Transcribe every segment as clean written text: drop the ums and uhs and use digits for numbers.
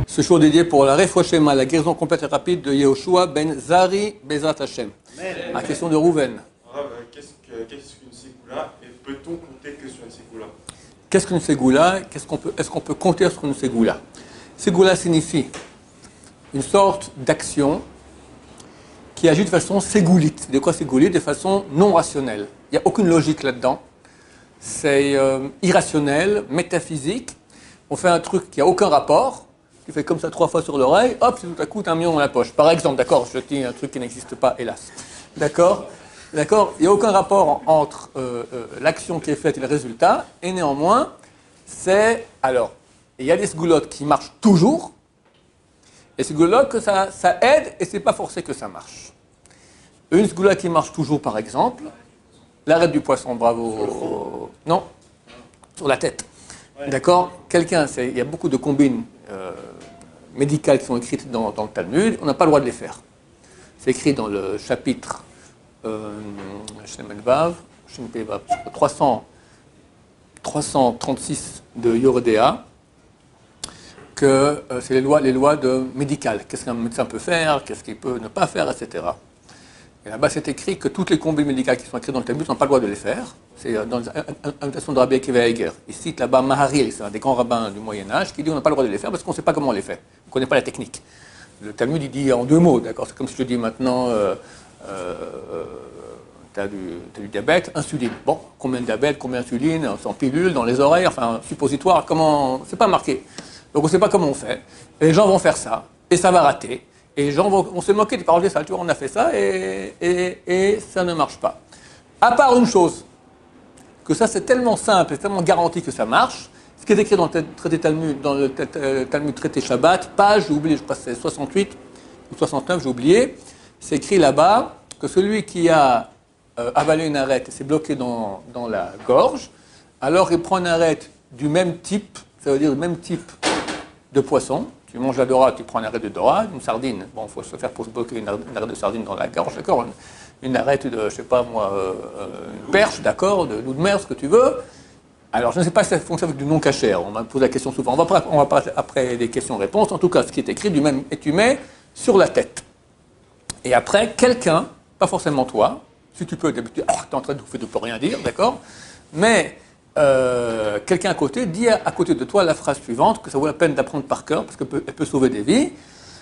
Ce show dédié pour la Refouachema, la guérison complète et rapide de Yehoshua ben Zari Bezat Hashem. La question de Rouven. Qu'est-ce qu'une ségoula et peut-on compter que sur une ségoula? Qu'est-ce qu'une ségoula? Est-ce qu'on peut compter sur une ségoula? Ségoula signifie une sorte d'action qui agit de façon ségoulite. De quoi ségoulite? De façon non rationnelle. Il n'y a aucune logique là-dedans. C'est irrationnel, métaphysique. On fait un truc qui n'a aucun rapport. Tu fais comme ça 3 fois sur l'oreille, hop, c'est tout à coup, t'as 1 million dans la poche. Par exemple, d'accord, je dis un truc qui n'existe pas, hélas. D'accord? D'accord? Il n'y a aucun rapport entre l'action qui est faite et le résultat, et néanmoins, c'est... Alors, il y a des sgoulottes qui marchent toujours, et ces sgoulottes que ça aide, et c'est pas forcé que ça marche. Une sgoulotte qui marche toujours, par exemple, l'arrêt du poisson, bravo. Non, sur la tête. D'accord? Il y a beaucoup de combines médicales qui sont écrites dans le Talmud, on n'a pas le droit de les faire. C'est écrit dans le chapitre 336 de Yoredea, que c'est les lois médicales. Qu'est-ce qu'un médecin peut faire, qu'est-ce qu'il peut ne pas faire, etc. Et là-bas, c'est écrit que toutes les combines médicales qui sont écrites dans le Talmud, on n'a pas le droit de les faire. C'est dans l'invitation de Rabbi Akiva Eiger. Il cite là-bas Maharil, c'est un des grands rabbins du Moyen-Âge, qui dit qu'on n'a pas le droit de les faire parce qu'on ne sait pas comment on les fait. On ne connaît pas la technique. Le Talmud, il dit en 2 mots, d'accord? C'est comme si je dis maintenant, tu as du diabète, insuline. Bon, combien de diabète, combien d'insuline, en pilule, dans les oreilles, enfin, suppositoire, comment... C'est pas marqué. Donc on ne sait pas comment on fait. Et les gens vont faire ça, et ça va rater. Et les gens vont se moquer des paroles de ça. Tu vois, on a fait ça, et ça ne marche pas. À part une chose, que ça c'est tellement simple, c'est tellement garanti que ça marche. Ce qui est écrit dans le traité Talmud, dans le Talmud traité Shabbat, page, j'ai oublié, je crois que c'est 68 ou 69, j'ai oublié, c'est écrit là-bas que celui qui a avalé une arête et s'est bloqué dans la gorge, alors il prend une arête du même type, ça veut dire le même type de poisson. Tu manges la dorade, tu prends une arête de dorade, une sardine. Bon, il faut se faire pour se bloquer une arête de sardine dans la gorge, d'accord? Une arête de, je sais pas moi, une perche, d'accord, de loup de mer, ce que tu veux. Alors, je ne sais pas si ça fonctionne avec du non-cachère. On m'a posé la question souvent. On va parler après des questions-réponses. En tout cas, ce qui est écrit, du même, et tu mets sur la tête. Et après, quelqu'un, pas forcément toi, si tu peux, d'habitude, tu es en train de bouffer, tu ne peux rien dire, d'accord? Mais quelqu'un à côté dit à côté de toi la phrase suivante, que ça vaut la peine d'apprendre par cœur, parce qu'elle peut sauver des vies.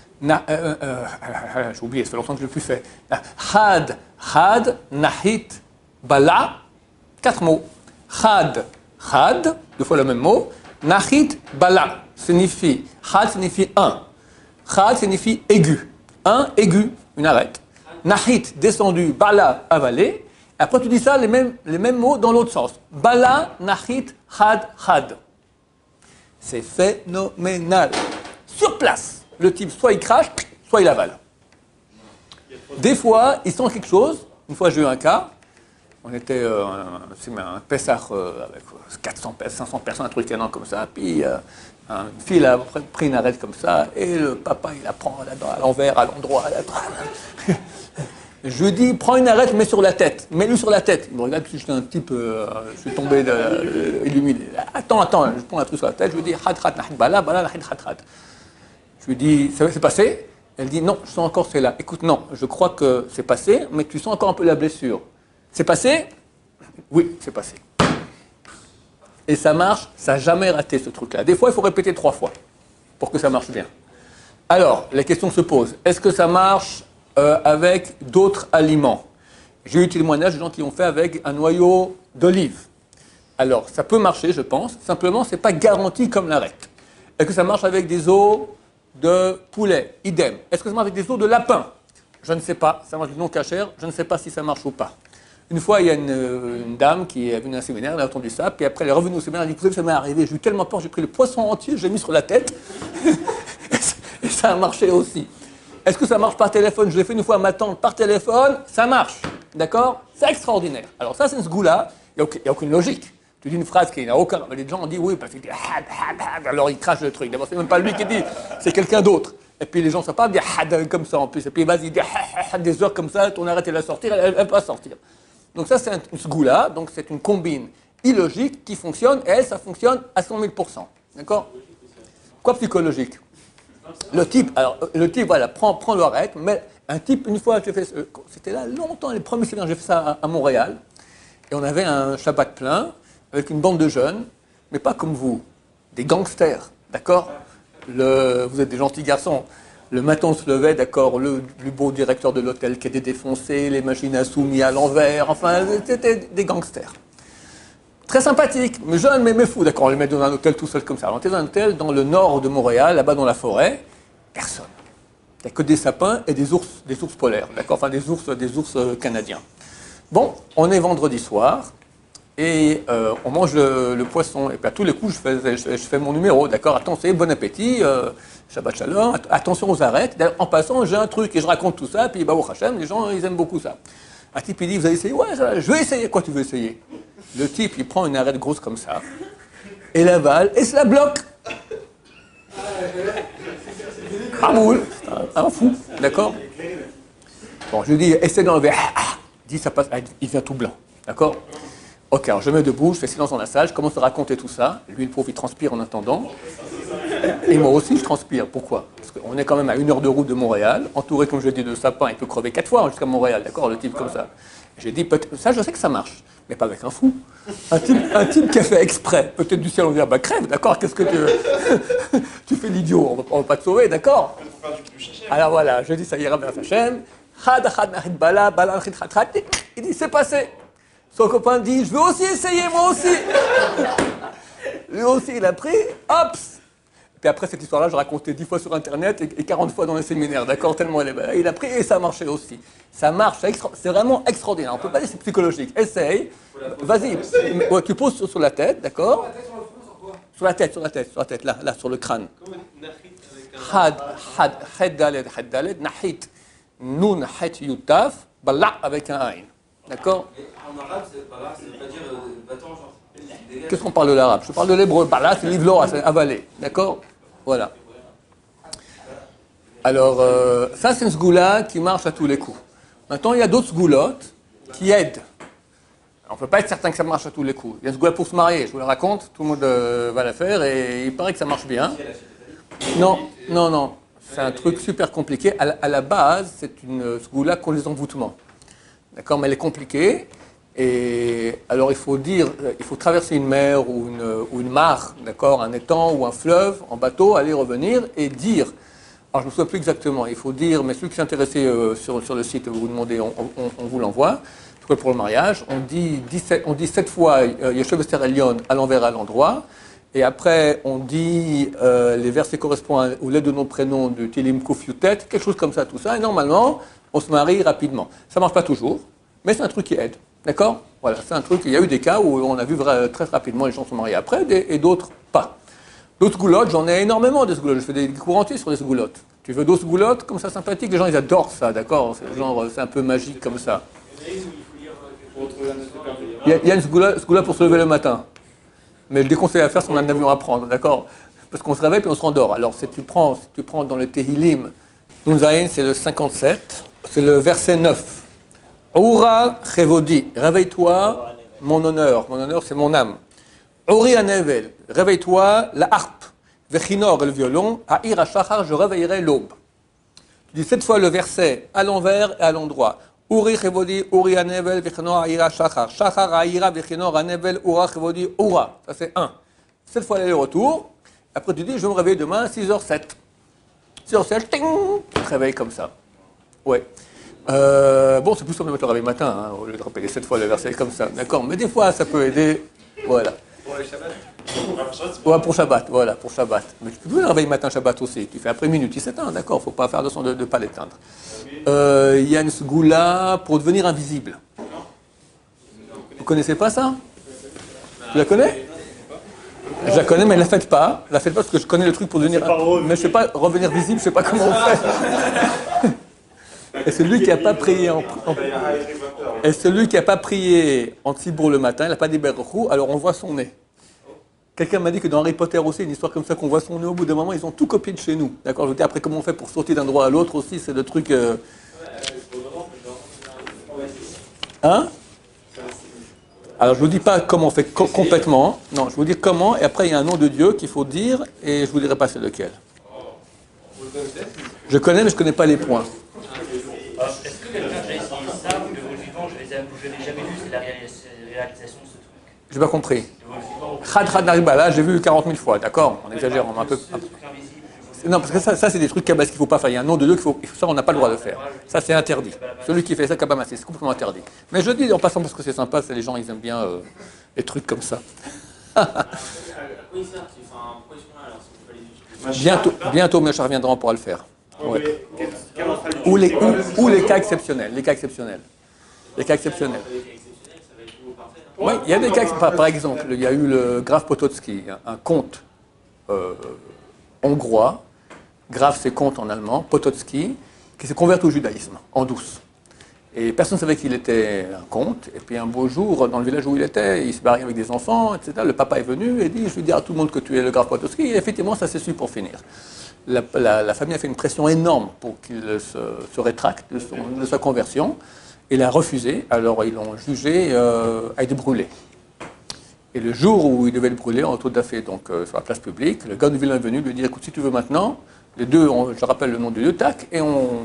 J'ai oublié, ça fait longtemps que je ne l'ai plus fait. Had, nahit, bala, 4 mots. Had, 2 fois le même mot. Nahit, bala, signifie, had signifie 1. Had signifie aigu. 1, aigu, une arête. Nahit, descendu, bala, avalé. Après, tu dis ça, les mêmes mots dans l'autre sens. Bala, nahit, had. C'est phénoménal. Sur place, le type, soit il crache, soit il avale. Des fois, il sent quelque chose. Une fois, j'ai eu un cas. On était un Pessah avec 400, 500 personnes, un truc énorme comme ça. Puis, une fille a pris une arête comme ça. Et le papa, il la prend à l'envers, à l'endroit. Je lui dis, prends une arête, mets sur la tête. Mets-lui sur la tête. Il me regarde, puis j'étais un type, je suis tombé illuminé. Attends, je prends un truc sur la tête. Je lui dis, bala, je lui dis, ça s'est passé? Elle dit, non, je sens encore c'est là. Écoute, non, je crois que c'est passé, mais tu sens encore un peu la blessure. C'est passé? Oui, c'est passé. Et ça marche, ça n'a jamais raté ce truc-là. Des fois, il faut répéter 3 fois pour que ça marche bien. Alors, la question se pose, est-ce que ça marche avec d'autres aliments? J'ai eu des témoignages de gens qui l'ont fait avec un noyau d'olive. Alors, ça peut marcher, je pense. Simplement, ce n'est pas garanti comme l'arête. Est-ce que ça marche avec des os de poulet? Idem. Est-ce que ça marche avec des os de lapin? Je ne sais pas. Ça marche du non-cachère. Je ne sais pas si ça marche ou pas. Une fois, il y a une dame qui est venue à un séminaire, elle a entendu ça, puis après elle est revenue au séminaire, elle a dit, vous savez, ça m'est arrivé, j'ai eu tellement peur, j'ai pris le poisson entier, je l'ai mis sur la tête, et ça a marché aussi. Est-ce que ça marche par téléphone? Je l'ai fait une fois à ma tante par téléphone, ça marche, d'accord? C'est extraordinaire. Alors ça, c'est une sgoula, il n'y a aucune logique. Tu dis une phrase qui n'a aucun... Les gens ont dit oui, parce qu'il dit alors il crache le truc. D'abord, c'est même pas lui qui dit, c'est quelqu'un d'autre. Et puis les gens ne savent pas dire comme ça en plus. Et puis vas-y, il dit des heures comme ça, ton arrête elle va sortir, elle ne va pas sortir. Donc ça, c'est une sgoula, donc c'est une combine illogique qui fonctionne, et elle, ça fonctionne à 100 000 %. D'accord? Quoi psychologique? Le type, voilà, prend le arrête, mais un type, une fois, j'ai fait, c'était là longtemps, les premiers séminaires, j'ai fait ça à Montréal, et on avait un Shabbat plein, avec une bande de jeunes, mais pas comme vous, des gangsters, d'accord? Vous êtes des gentils garçons. Le matin, on se levait, d'accord, le plus beau directeur de l'hôtel qui était défoncé, les machines à sous mis à l'envers, enfin, c'était des gangsters. Très sympathique, mais jeune, mais fou, d'accord, on les met dans un hôtel tout seul comme ça. On était dans un hôtel dans le nord de Montréal, là-bas dans la forêt, personne. Il n'y a que des sapins et des ours polaires, d'accord, enfin des ours canadiens. Bon, on est vendredi soir, et on mange le poisson, et puis à tous les coups, je fais mon numéro, d'accord, attention, bon appétit, Shabbat Shalom, attention aux arêtes. D'ailleurs, en passant, j'ai un truc, et je raconte tout ça, puis Baruch Hashem, les gens, ils aiment beaucoup ça. Un type, il dit, vous allez essayer? Ouais, je vais essayer. Quoi, tu veux essayer? Le type, il prend une arête grosse comme ça, et l'avale, et se la bloque. Ah boule, un fou, d'accord? Bon, je lui dis, essaie d'enlever. Il dit, ça passe, il vient tout blanc, d'accord? Ok, alors je me mets debout, je fais silence dans la salle, je commence à raconter tout ça. Lui, le pauvre, il transpire en attendant. Et moi aussi, je transpire. Pourquoi? Parce qu'on est quand même à 1 heure de route de Montréal, entouré, comme je dis, de sapins. Il peut crever 4 fois jusqu'à Montréal, d'accord? Le type comme ça. J'ai dit, ça, je sais que ça marche, mais pas avec un fou. Un type qui a fait exprès. Peut-être du ciel, on va dire, bah crève, d'accord? Qu'est-ce que tu veux? Tu fais l'idiot, on va pas te sauver, d'accord? Alors voilà, je dis, ça ira vers Hachem. Il dit, c'est passé. Son copain dit, je veux aussi essayer, moi aussi. Lui aussi, il a pris, hop. Puis après cette histoire-là, je racontais 10 fois sur Internet et 40 fois dans les séminaires, d'accord? Tellement il a pris et ça marchait aussi. Ça marche, c'est vraiment extraordinaire. On ne peut pas dire que c'est psychologique. Essaye, vas-y. Ouais, tu poses sur la tête, d'accord? Sur la tête, là, sur le crâne. Had daled, nahit, nun, het, yutaf, bala avec un aïn. D'accord? En arabe, bala, ça veut pas dire battant, genre. Qu'est-ce qu'on parle de l'arabe? Je parle de l'hébreu. Bala, c'est livlora, c'est avaler. D'accord? Voilà. Alors, ça, c'est une sgoula qui marche à tous les coups. Maintenant, il y a d'autres sgoulottes qui aident. On ne peut pas être certain que ça marche à tous les coups. Il y a une sgoula pour se marier, je vous la raconte, tout le monde va la faire et il paraît que ça marche bien. Non. C'est un truc super compliqué. À la base, c'est une sgoula qu'on les envoûtements. D'accord? Mais elle est compliquée. Et alors, il faut traverser une mer ou une mare, d'accord, un étang ou un fleuve en bateau, aller revenir et dire. Alors, je ne me souviens plus exactement. Il faut dire, mais celui qui s'est intéressé sur le site, vous demandez, on vous l'envoie. Pour le mariage, on dit 7 fois Yeshev Ester Elion à l'envers à l'endroit. Et après, on dit les versets correspondent aux lettres de nos prénoms du Tilim Kouf Yutet, quelque chose comme ça, tout ça. Et normalement, on se marie rapidement. Ça ne marche pas toujours, mais c'est un truc qui aide. D'accord? Voilà, c'est un truc. Il y a eu des cas où on a vu très rapidement les gens se marier après et d'autres pas. D'autres goulottes, j'en ai énormément des goulottes. Je fais des cours entiers sur les goulottes. Tu veux d'autres goulottes comme ça sympathiques? Les gens, ils adorent ça, d'accord? C'est un peu magique comme ça. Il y a une sgoula pour se lever le matin. Mais je déconseille à faire si on a un avion à prendre, d'accord? Parce qu'on se réveille puis on se rendort. Alors, si tu prends dans le Tehillim, Nunzaïn, c'est le 57, c'est le verset 9. Oura Chevodi, réveille-toi, mon honneur. Mon honneur, c'est mon âme. Ori Anevel, réveille-toi, la harpe. Vechinor, le violon. Aïra Shachar, je réveillerai l'aube. Tu dis 7 fois le verset à l'envers et à l'endroit. Uri Chevodi, Uri Anevel, Vechinor, Aïra Shachar. Shachar, Aïra, Vechinor, Anevel, Ura Chevodi, Ura. Ça, c'est 1. 7 fois l'aller-retour. Après, tu dis, je vais me réveiller demain à 6h07. 6h07, ting, tu te réveilles comme ça. Ouais. Bon, c'est plus simple de mettre le réveil matin, hein, au lieu de rappeler 7 fois le verset comme ça, d'accord? Mais des fois, ça peut aider, voilà. Pour le Shabbat? Ouais, pour Shabbat, voilà, pour Shabbat. Mais tu peux le réveil matin Shabbat aussi, tu fais après minuit, 17 ans, d'accord? Faut pas faire de son de ne pas l'éteindre. Il y a une sgoula pour devenir invisible. Vous connaissez pas ça? Tu la connais? Je la connais, mais ne la faites pas. La faites pas parce que je connais le truc pour devenir... Mais je sais pas, revenir visible, je sais pas comment on fait. Et celui qui n'a pas prié en Tzibour le matin, il n'a pas des berachou, alors on voit son nez. Quelqu'un m'a dit que dans Harry Potter aussi, une histoire comme ça, qu'on voit son nez au bout d'un moment, ils ont tout copié de chez nous. D'accord? Je vous dis après comment on fait pour sauter d'un droit à l'autre aussi, c'est le truc... Hein? Alors je ne vous dis pas comment on fait complètement, non, je vous dis comment, et après il y a un nom de Dieu qu'il faut dire, et je ne vous dirai pas c'est lequel. Je connais, mais je ne connais pas les points. Est-ce que quelqu'un a déjà essayé ça de vos vivants? Je l'ai jamais vu, c'est la réalisation de ce truc. Je n'ai pas compris. De vos vivants. Khad Naribala, j'ai vu 40 000 fois, d'accord? On exagère, on est un peu. Non, parce que ça c'est des trucs kabbalistes qu'il ne faut pas faire. Il y a un nom de Dieu qu'il faut. Ça, on n'a pas le droit de faire. Ça, c'est interdit. Celui qui fait ça, Kabbalah, c'est complètement interdit. Mais je dis en passant parce que c'est sympa, c'est les gens, ils aiment bien les trucs comme ça. Bientôt, mes chers reviendront pour le faire. Ouais. Ou les cas exceptionnels. Les cas exceptionnels. Les cas exceptionnels. Oui, il y a des cas, par exemple, il y a eu le Graf Potocki, un comte hongrois, Graf c'est comte en allemand, Potocki, qui s'est converti au judaïsme, en douce. Et personne ne savait qu'il était un comte. Et puis un beau jour, dans le village où il était, il se mariait avec des enfants, etc. Le papa est venu et dit, je vais dire à tout le monde que tu es le Graf Potocki. Et effectivement, ça s'est su pour finir. La famille a fait une pression énorme pour qu'il se rétracte de sa conversion. Il a refusé, alors ils l'ont jugé à être brûlé. Et le jour où il devait le brûler, en tout à fait donc, sur la place publique, le gars du village est venu lui dire, écoute, si tu veux maintenant, les deux, je rappelle le nom de Dieu, tac, et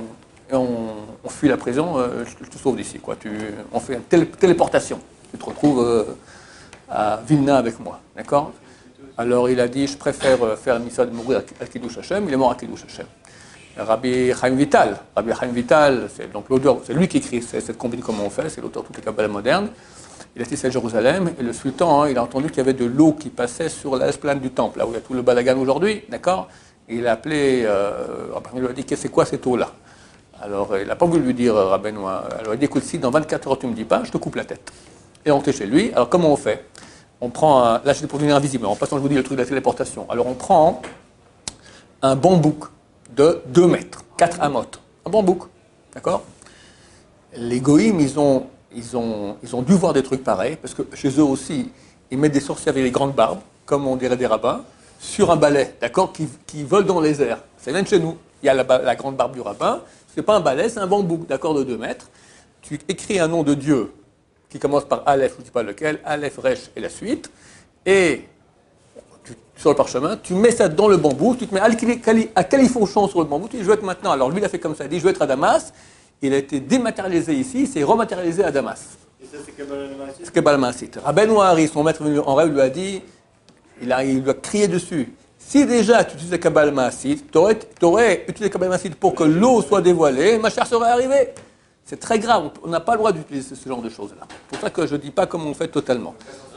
on fuit la prison, je te sauve d'ici. On fait une téléportation. Tu te retrouves à Vilna avec moi, d'accord? Alors il a dit, je préfère faire une missa de mourir à Kiddush Hashem, il est mort à Kiddush Hashem. Rabbi Chaim Vital, c'est donc l'auteur, c'est lui qui écrit cette combine comment on fait, c'est l'auteur de toutes les Kabbalah modernes. Il a été à Jérusalem et le sultan, il a entendu qu'il y avait de l'eau qui passait sur l'esplanade du temple, là où il y a tout le balagan aujourd'hui, d'accord? Il a appelé, il lui a dit, c'est quoi cette eau-là? Alors il n'a pas voulu lui dire, Rabbenois, alors il a dit, écoute, si dans 24 heures tu ne me dis pas, je te coupe la tête. Et on était chez lui, alors comment on fait? On prend, là j'étais pour devenir invisible, en passant je vous dis le truc de la téléportation. Alors on prend un bambouk de 2 mètres, 4 amotes. Un bambouk, d'accord? Les goïms, ils ont dû voir des trucs pareils, parce que chez eux aussi, ils mettent des sorciers avec des grandes barbes, comme on dirait des rabbins, sur un balai, d'accord, qui volent dans les airs. Ça vient de chez nous. Il y a la grande barbe du rabbin, c'est pas un balai, c'est un bambouk, d'accord, de 2 mètres. Tu écris un nom de Dieu qui commence par Aleph, je ne sais pas lequel, Aleph, Resh et la suite, et sur le parchemin, tu mets ça dans le bambou, tu te mets à califourchon sur le bambou, tu dis je veux être maintenant. Alors lui il a fait comme ça, il dit je veux être à Damas, il a été dématérialisé ici, il s'est rematérialisé à Damas. Et ça c'est Kabbalah Maasít. C'est Kabbalah Maasít. Rabbeinu Hari, son maître venu en rêve, lui a dit, il lui a crié dessus, si déjà tu utilises la Kabbalah Maasít, tu aurais utilisé la Kabbalah Maasít pour que l'eau soit dévoilée, ma chère serait arrivée. C'est très grave, on n'a pas le droit d'utiliser ce genre de choses-là. C'est pour ça que je ne dis pas comment on fait totalement.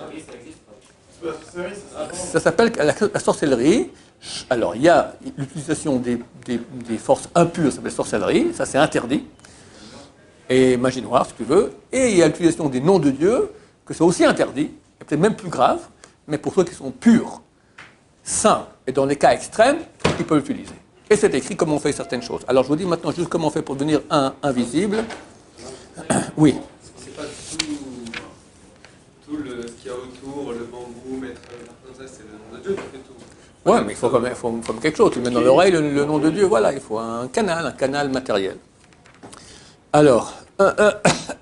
Ça s'appelle la sorcellerie. Alors, il y a l'utilisation des forces impures, ça s'appelle sorcellerie, ça c'est interdit. Et magie noire, si tu veux. Et il y a l'utilisation des noms de Dieu, que c'est aussi interdit, et peut-être même plus grave, mais pour ceux qui sont purs, saints, et dans les cas extrêmes, ils peuvent l'utiliser. Et c'est écrit comment on fait certaines choses. Alors, je vous dis maintenant juste comment on fait pour devenir invisible. Oui. C'est pas tout ce qu'il y a autour, le bambou, mettre comme ça, c'est le nom de Dieu qui fait tout. Ouais, mais il faut quand même quelque chose. Tu mets dans l'oreille le nom de Dieu, voilà, il faut un canal matériel. Alors, Comment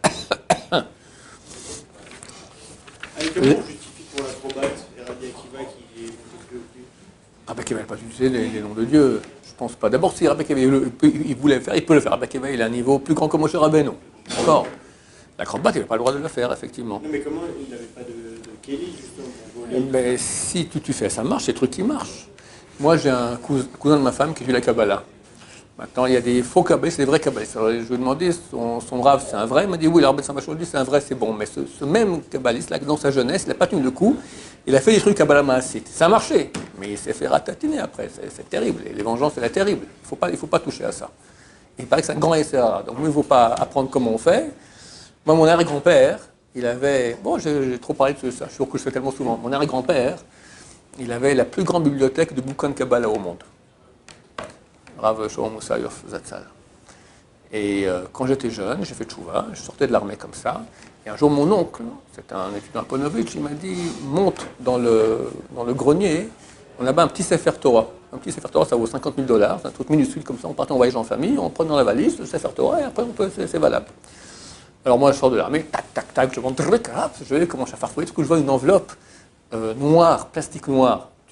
on justifie pour l'acrobate et Rabbi Akiva qui est plus? Rabbi Akiva n'a pas utilisé les noms de Dieu. Je pense pas. D'abord, si Rabbi Akiva il voulait le faire, il peut le faire. Rabbi Akiva, il a un niveau plus grand que Moshe Rabbeinu. D'accord. L'acrobate, il n'a pas le droit de le faire, effectivement. Non, mais comment il n'avait pas de Kelly, justement, pour voler? Mais si tu fais, ça marche, c'est des trucs qui marchent. Moi, j'ai un cousin de ma femme qui fait la Kabbalah. Maintenant, il y a des faux kabbalistes et des vrais kabbalistes. Alors, je lui ai demandé, son rave, c'est un vrai? Il m'a dit, oui, l'arbre de Saint-Machon dit, c'est un vrai, c'est bon. Mais ce même kabbaliste-là, dans sa jeunesse, il n'a pas tenu le coup. Il a fait des trucs Kabbalah Maasít. Ça a marché, mais il s'est fait ratatiner après. C'est terrible. Et les vengeances, c'est terrible. Il faut pas toucher à ça. Il paraît que c'est un grand SRA. Donc, il ne faut pas apprendre comment on fait. Moi, mon arrière-grand-père, il avait... Bon, j'ai trop parlé de ça, je suis sûr que je fais tellement souvent. Mon arrière-grand-père, il avait la plus grande bibliothèque de bouquins de Kabbalah au monde. Rav Shalom Moussaïov Zatzal. Et quand j'étais jeune, j'ai fait tchouva, je sortais de l'armée comme ça. Et un jour, mon oncle, c'était un étudiant à Ponovitch, il m'a dit, monte dans le grenier, on a là-bas un petit Sefer Torah. Un petit Sefer Torah, ça vaut $50 000, c'est un truc minuscule comme ça, on part en voyage en famille, on prend dans la valise le Sefer Torah et après c'est valable. Alors moi, je sors de l'armée, tac, je monte, je vais commencer à farfouiller, parce que je vois une enveloppe noire, plastique noir.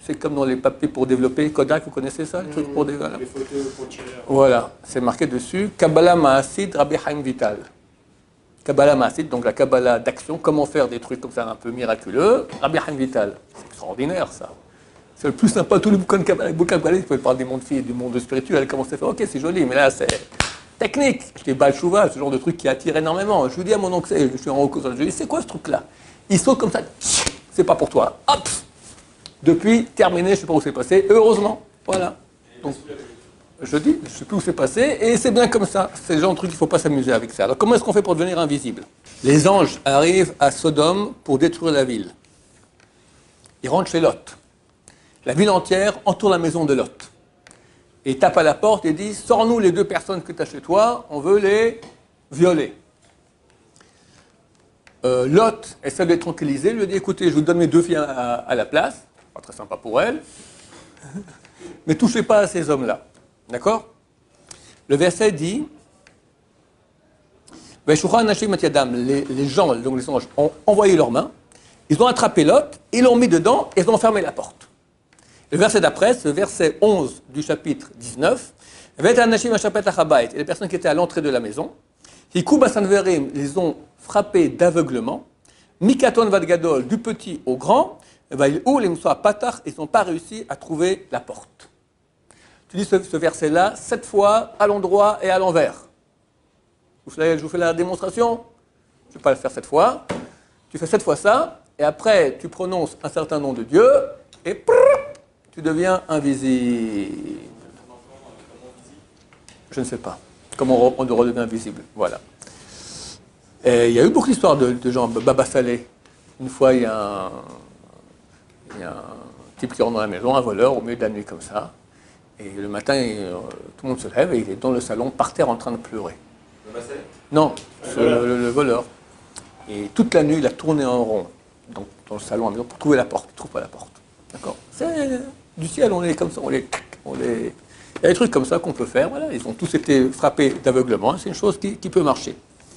C'est comme dans les papiers pour développer. Kodak, vous connaissez ça, les trucs pour développer? Les photos pour tirer. Voilà, c'est marqué dessus Kabbalah Maasid Rabbi Chaim Vital. Kabbalah Maasid, donc la Kabbalah d'action, comment faire des trucs comme ça un peu miraculeux. Rabbi Chaim Vital, c'est extraordinaire ça. C'est le plus sympa, tous les bouquins de Kabbalah, vous pouvez parler des mondes filles, du monde spirituel, comment ça fait, ok, c'est joli, mais là c'est technique. J'étais Baal Shouva, ce genre de truc qui attire énormément. Je lui dis à mon oncle, je suis en haut, je lui dis, c'est quoi ce truc-là? Il saute comme ça, c'est pas pour toi. Hop! Depuis, terminé, je ne sais pas où c'est passé, heureusement, voilà. Donc, je dis, je ne sais plus où c'est passé, et c'est bien comme ça. C'est le genre de truc qu'il ne faut pas s'amuser avec ça. Alors, comment est-ce qu'on fait pour devenir invisible? Les anges arrivent à Sodome pour détruire la ville. Ils rentrent chez Lot. La ville entière entoure la maison de Lot. Et tape à la porte et dit, sors-nous les 2 personnes que tu as chez toi, on veut les violer. Lot essaie de les tranquilliser, lui dit, écoutez, je vous donne mes 2 filles à la place. Pas très sympa pour elle. Mais touchez pas à ces hommes-là. D'accord? Le verset dit les gens, donc les anges, ont envoyé leurs mains, ils ont attrapé Lot, ils l'ont mis dedans et ils ont fermé la porte. Le verset d'après, ce verset 11 du chapitre 19, et les personnes qui étaient à l'entrée de la maison, ils les ont frappés d'aveuglement, Mikaton Vadgadol, du petit au grand, ils n'ont pas réussi à trouver la porte. Tu dis ce verset-là 7 fois à l'endroit et à l'envers. Je vous fais la démonstration. Je ne vais pas le faire 7 fois. Tu fais 7 fois ça, et après tu prononces un certain nom de Dieu, et tu deviens invisible. Je ne sais pas. Comment on redevient invisible. Voilà. Et il y a eu beaucoup d'histoires de gens. Baba Saleh. Une fois, il y a un type qui rentre dans la maison, un voleur, au milieu de la nuit comme ça. Et le matin, tout le monde se lève et il est dans le salon, par terre, en train de pleurer. Non, le voleur. Et toute la nuit, il a tourné en rond dans le salon à la maison pour trouver la porte. Il ne trouve pas la porte. D'accord? C'est du ciel, on est comme ça. Il y a des trucs comme ça qu'on peut faire. Voilà, ils ont tous été frappés d'aveuglement. C'est une chose qui peut marcher.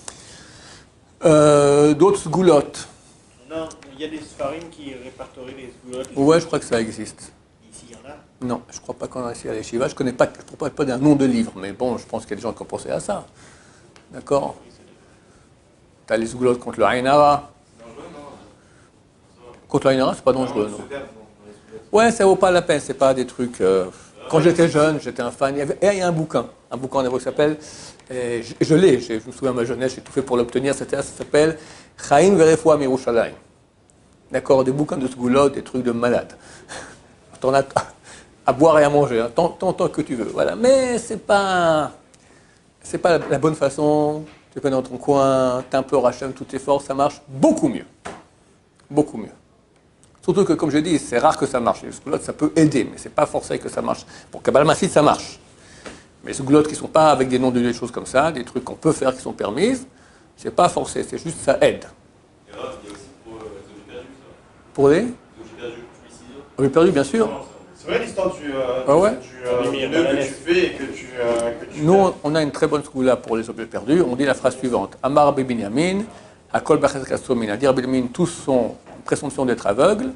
D'autres sgoulottes. Non, il y a des sfarim qui répertorient les sgoulottes. Ouais, je crois que ça existe. Ici, il y en a. Non, je ne crois pas qu'on a ici à l'Eshiva. Je ne connais pas, je ne pas d'un nom de livre, mais bon, je pense qu'il y a des gens qui ont pensé à ça. D'accord? Tu as les sgoulottes contre le Ainara. Contre le Ainara, c'est pas dangereux, non? Ouais, ça vaut pas la peine, c'est pas des trucs... Quand j'étais jeune, j'étais un fan. Il y a un bouquin en hébreu qui s'appelle... je l'ai, je me souviens de ma jeunesse, j'ai tout fait pour l'obtenir, ça s'appelle Chaim Verefoua Mirushalayim. D'accord, des bouquins de sgoulottes, des trucs de malades. T'en as à boire et à manger, hein, tant que tu veux. Voilà. Mais c'est pas la bonne façon. Tu es dans ton coin, t'implores Hachem toutes tes forces, ça marche beaucoup mieux. Beaucoup mieux. Surtout que, comme je dis, c'est rare que ça marche. Les sgoulottes, ça peut aider, mais c'est pas forcé que ça marche. Pour Kabbalah Maasid, ça marche. Mais les sgoulottes qui ne sont pas avec des noms de choses comme ça, des trucs qu'on peut faire qui sont permises, c'est pas forcé, c'est juste ça aide. Et là, il y a aussi pour les objets perdus, ça. Pour les Les objets perdus, suicide. objets perdus, bien sûr. C'est vrai l'histoire du nœud que tu fais et que tu Nous, on a une très bonne sgoula pour les objets perdus. On dit la phrase suivante. Amar Binyamin, Akol Bachas Kassomin. À dire Binyamin, tous sont en présomption d'être aveugles.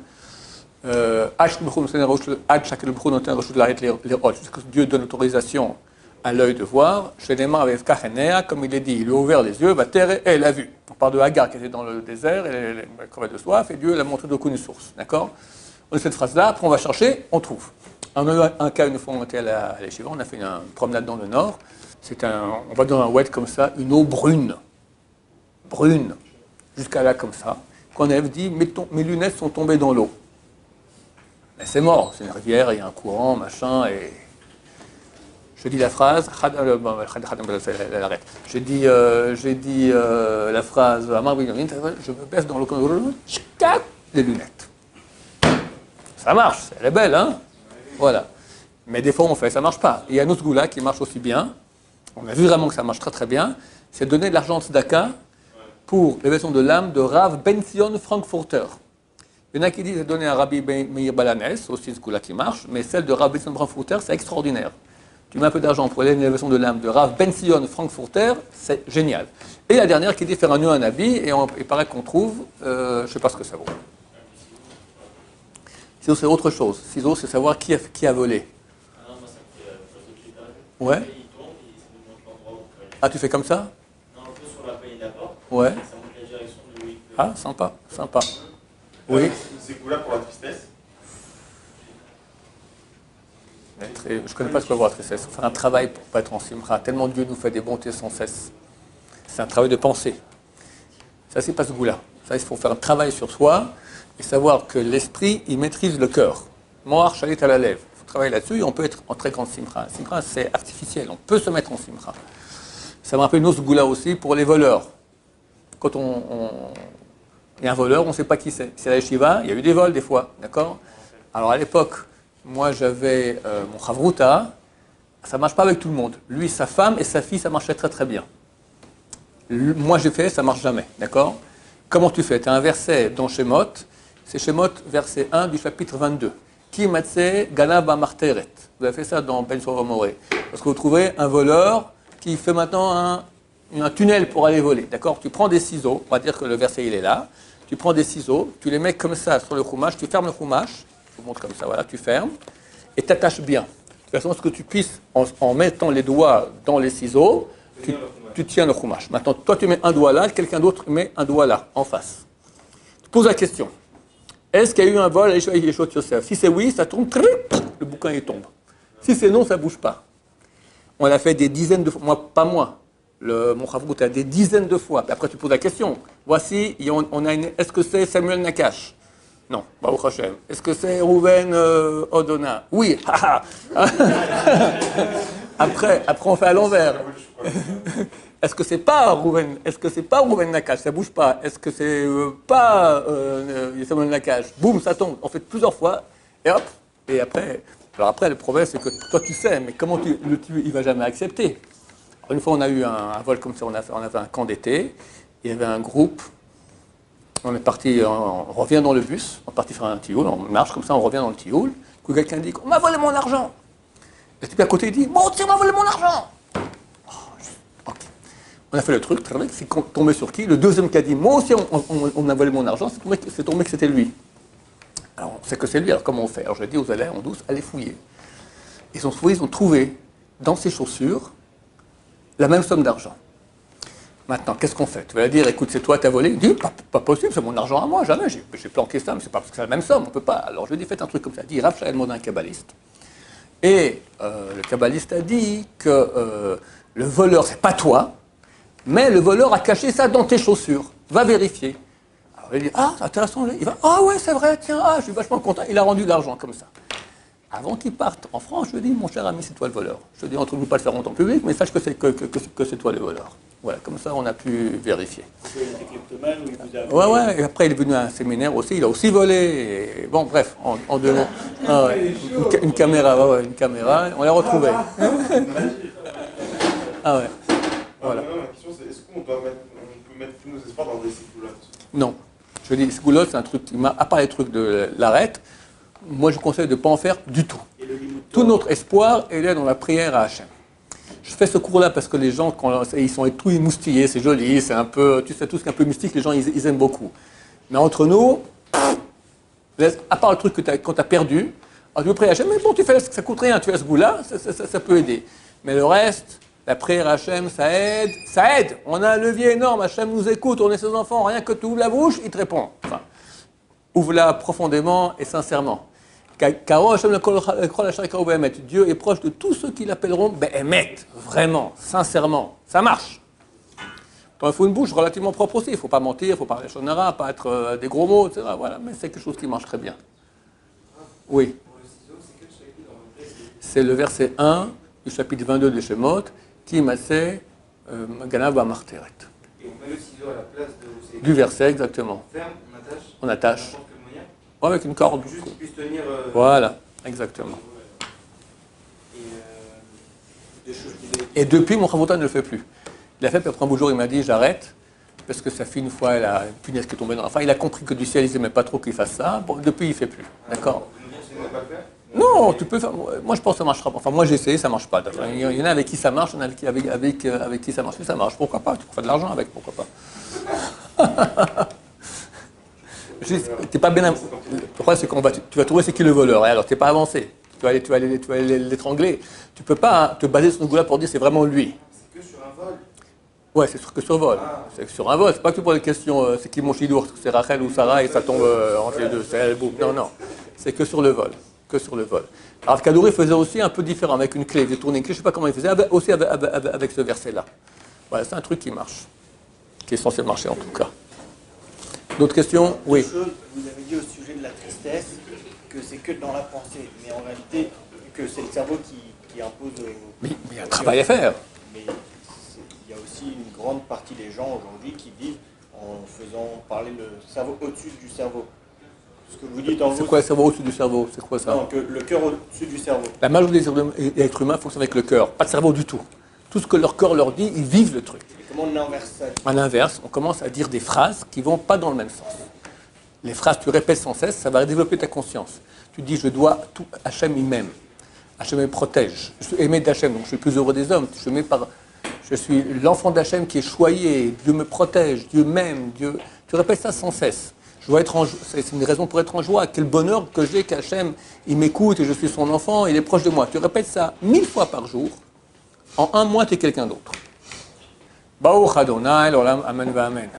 Dieu donne l'autorisation à l'œil de voir. Chez les mains avec Kachenea, comme il est dit, il lui a ouvert les yeux, et elle a vu. On parle de Hagar qui était dans le désert, elle crevait de soif, et Dieu l'a montré d'aucune source. D'accord? On a cette phrase-là, après on va chercher, on trouve. On a eu un cas une fois, on était à l'Eshiva, on a fait une promenade dans le nord. On va dans un oued comme ça, une eau brune. Brune. Jusqu'à là comme ça. Quand on avait dit, mes lunettes sont tombées dans l'eau. Mais c'est mort, c'est une rivière, il y a un courant, machin, et... Je dis la phrase, elle arrête. J'ai dit la phrase, je me baisse dans l'eau, les lunettes. Ça marche, elle est belle, hein? Voilà. Mais des fois, on fait, ça ne marche pas. Il y a un autre goût là qui marche aussi bien. On a vu vraiment que ça marche très très bien. C'est donner de l'argent de tzedaka pour l'élection de l'âme de Rav Ben Zion Frankfurter. Il y en a qui disent donner à Rabbi Meir Balanes, aussi ce coup-là qui marche, mais celle de Rav Ben Zion Frankfurter, c'est extraordinaire. Tu mets un peu d'argent pour l'élévation de l'âme de Rav Ben Zion Frankfurter, c'est génial. Et la dernière qui dit faire un nœud à un habit, et il paraît qu'on trouve, je ne sais pas ce que ça vaut. Ciseaux, c'est autre chose. Ciseaux, c'est savoir qui a volé. Ah non, moi, ça me fait tout de suite arrêter. Ouais. Après, il tombe et ça nous montre l'endroit où il faut aller. Ah, tu fais comme ça? Non, un peu sur la poignée de la porte. Ouais. Et ça montre la direction de où il peut. Ah, sympa, sympa. Oui. Une ségoula pour la tristesse. Je ne connais pas ce que voir la tristesse. Il faut faire un travail pour ne pas être en simra. Tellement Dieu nous fait des bontés sans cesse. C'est un travail de pensée. Ça, c'est pas ce goût-là. Ça, il faut faire un travail sur soi et savoir que l'esprit, il maîtrise le cœur. Moar, chalit à la lèvre. Il faut travailler là-dessus et on peut être en très grande simra. Simra, c'est artificiel. On peut se mettre en simra. Ça me rappelle une autre goût-là aussi pour les voleurs. Quand il y a un voleur, on ne sait pas qui c'est. C'est la yeshiva, il y a eu des vols des fois, d'accord? Alors à l'époque, moi j'avais mon chavruta, ça ne marche pas avec tout le monde. Lui, sa femme et sa fille, ça marchait très très bien. Moi j'ai fait, ça ne marche jamais, d'accord? Comment tu fais? Tu as un verset dans Shemot, c'est Shemot, verset 1 du chapitre 22. Ki matse ganab marteret. Vous avez fait ça dans Ben Soromoré. Parce que vous trouvez un voleur qui fait maintenant un tunnel pour aller voler, d'accord? Tu prends des ciseaux, on va dire que le verset il est là, tu prends des ciseaux, tu les mets comme ça sur le chumash, tu fermes le chumash, je vous montre comme ça, voilà, tu fermes, et t'attaches bien. De façon à ce que tu puisses, en mettant les doigts dans les ciseaux, tu tiens le chumash. Maintenant, toi tu mets un doigt là, quelqu'un d'autre met un doigt là, en face. Tu poses la question, est-ce qu'il y a eu un vol à Yeshua Yosef? Si c'est oui, ça tombe, le bouquin il tombe. Si c'est non, ça ne bouge pas. On l'a fait des dizaines de fois, moi, mon chavrout a des dizaines de fois. Puis après, tu poses la question. Voici, est-ce que c'est Samuel Nakash? Non, Baruch Hashem. Est-ce que c'est Rouven Odona? Oui, après, on fait à l'envers. Est-ce que c'est pas Rouven Nakash? Ça bouge pas. Est-ce que c'est pas Samuel Nakash? Boum, ça tombe. On fait plusieurs fois. Et hop. Et après, alors après, le problème, c'est que toi, tu sais, mais comment il va jamais accepter? Une fois, on a eu un vol comme ça, on avait un camp d'été, il y avait un groupe, on est parti, on revient dans le bus, on est parti faire un tioul, on marche comme ça, on revient dans le tioul, que quelqu'un dit « On m'a volé mon argent !» Et puis à côté, il dit « Bon, tiens, on m'a volé mon argent !» Ok. On a fait le truc, c'est tombé sur qui? Le deuxième qui a dit « Moi aussi, on a volé mon argent », c'est tombé que c'était lui. Alors, on sait que c'est lui, alors comment on fait? Alors je dis aux élèves, en douce, allez fouiller. Ils ont fouillé, ils ont trouvé dans ses chaussures la même somme d'argent. Maintenant, qu'est-ce qu'on fait? Tu vas dire, écoute, c'est toi qui as volé? Il dit, pas possible, c'est mon argent à moi, jamais. J'ai planqué ça, mais c'est pas parce que c'est la même somme, on peut pas. Alors je lui ai dit, faites un truc comme ça. Il dit, Rav Shael Modin, un kabbaliste. Et le kabbaliste a dit que le voleur, c'est pas toi, mais le voleur a caché ça dans tes chaussures. Va vérifier. Alors il dit, ah, c'est intéressant. Il va, ah ouais, c'est vrai, tiens, je suis vachement content. Il a rendu l'argent comme ça. Avant qu'il parte en France, je lui dis, mon cher ami, c'est toi le voleur. Je lui dis, entre nous, pas le faire en temps public, mais sache que c'est toi le voleur. Voilà, comme ça, on a pu vérifier. Ouais, et après, il est venu à un séminaire aussi, il a aussi volé. Et bon, bref, en deux mots. Ah, ouais. Une caméra, une caméra, on l'a retrouvé. Ah ouais. Voilà. Ma question, c'est est-ce qu'on peut mettre tous nos espoirs dans des sécoulas? Non. Je dis, sécoulas, c'est un truc, à part les trucs de l'arrête, moi, je conseille de ne pas en faire du tout. Tout notre espoir est là dans la prière à Hachem. Je fais ce cours-là parce que les gens, quand ils sont tout émoustillés, c'est joli, c'est un peu, tu sais, tout ce qui est un peu mystique, les gens, ils aiment beaucoup. Mais entre nous, à part le truc quand tu as perdu, alors tu veux prier à Hachem, mais bon, ça coûte rien, tu as ce goût-là, ça peut aider. Mais le reste, la prière à Hachem, ça aide. On a un levier énorme, Hachem nous écoute, on est ses enfants, rien que tu ouvres la bouche, il te répond. Enfin, ouvre-la profondément et sincèrement. Dieu est proche de tous ceux qui l'appelleront Be'emet, vraiment, sincèrement. Ça marche. Il faut une bouche relativement propre aussi. Il ne faut pas mentir, il ne faut parler shonara, pas être des gros mots, etc. Voilà, mais c'est quelque chose qui marche très bien. Oui. C'est le verset 1 du chapitre 22 de Shemot, qui massé Ganav Marteret. Et on met le ciseau à la place de... Du verset, exactement. On ferme, on attache. Ouais, avec une corde. Juste qu'il puisse tenir... Voilà, exactement. Et depuis, mon Chavruta ne le fait plus. Il a fait, puis après un beau jour, il m'a dit, j'arrête, parce que sa fille, une fois, elle a une punaise qui est tombée dans la... Enfin, il a compris que du ciel, ils n'aimaient pas trop qu'il fasse ça. Bon, depuis, il ne fait plus. D'accord? Non, tu peux faire... Moi, je pense que ça marchera pas. Enfin, moi, j'ai essayé, ça ne marche pas. Il y en a avec qui ça marche, il y en a avec qui ça marche. Si ça marche, pourquoi pas? Tu peux faire de l'argent avec, pourquoi pas? Je t'es pas bien. Le problème, c'est tu vas trouver c'est qui le voleur. Et alors, t'es pas avancé. Tu vas aller l'étrangler. Tu peux pas te baser sur ce goût-là pour dire c'est vraiment lui. C'est que sur un vol. Ouais, c'est que sur vol. C'est que sur un vol. C'est pas que pour les questions c'est qui mon chidour, c'est Rachel ou Sarah et ça tombe entre les deux. C'est elle, boum. Non, non. C'est que sur le vol. Que sur le vol. Alors, Kadouri faisait aussi un peu différent avec une clé. Il faisait tourner une clé. Je sais pas comment il faisait. Aussi avec ce verset-là. Voilà, c'est un truc qui marche. Qui est censé marcher en tout cas. D'autres questions? Oui. Vous avez dit au sujet de la tristesse que c'est que dans la pensée, mais en réalité que c'est le cerveau qui impose. Mais il y a un travail à faire. Mais il y a aussi une grande partie des gens aujourd'hui qui vivent en faisant parler le cerveau au-dessus du cerveau. Ce que vous dites en C'est quoi le cerveau au-dessus du cerveau? C'est quoi ça? Non, que le cœur au-dessus du cerveau. La majorité des êtres humains fonctionnent avec le cœur, pas le cerveau du tout. Tout ce que leur corps leur dit, ils vivent le truc. Et comment on inverse ça? À l'inverse, on commence à dire des phrases qui ne vont pas dans le même sens. Les phrases, tu répètes sans cesse, ça va développer ta conscience. Tu dis, je dois tout, Hachem, il m'aime. Hachem me protège. Je suis aimé d'Hachem, donc je suis le plus heureux des hommes. Je suis l'enfant d'Hachem qui est choyé. Dieu me protège, Dieu m'aime. Tu répètes ça sans cesse. C'est une raison pour être en joie. Quel bonheur que j'ai qu'Hachem, il m'écoute et je suis son enfant, il est proche de moi. Tu répètes ça 1000 fois par jour. En un mois, tu es quelqu'un d'autre. Baruch Adonai, l'olam, amen va amen.